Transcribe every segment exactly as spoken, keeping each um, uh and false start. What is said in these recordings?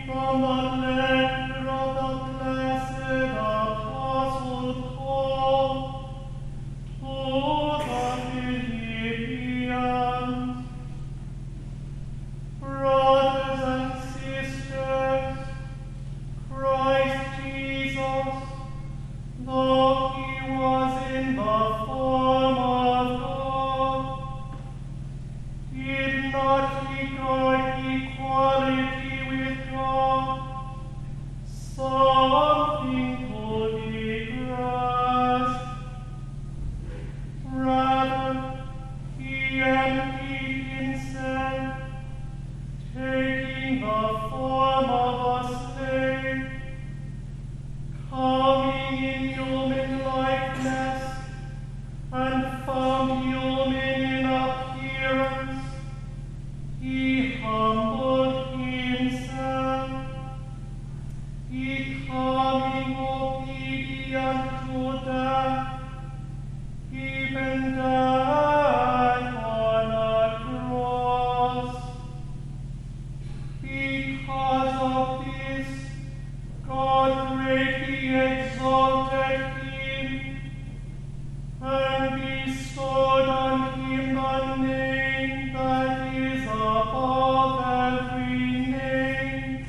From the letter of the blessed Apostle Paul to the Philippians. Brothers and sisters, Christ Jesus, though he was in the form of God, did not regard equality with God something to be grasped. Rather, he emptied himself, taking the form of a slave, coming in human likeness, and found human in appearance, he humbled himself, becoming obedient to death, even death on a cross. Because of this, God greatly exalted him and bestowed on him the name that is above every name,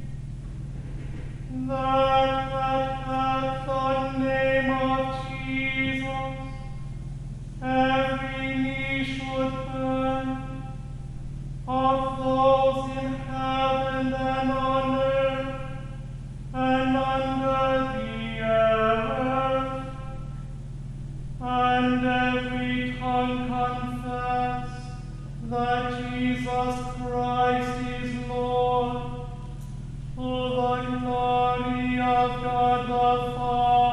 that at the name of Jesus every knee should bend, of those in heaven and on earth and under the earth, and every tongue confess that Jesus Christ is Lord, to the glory of God the Father.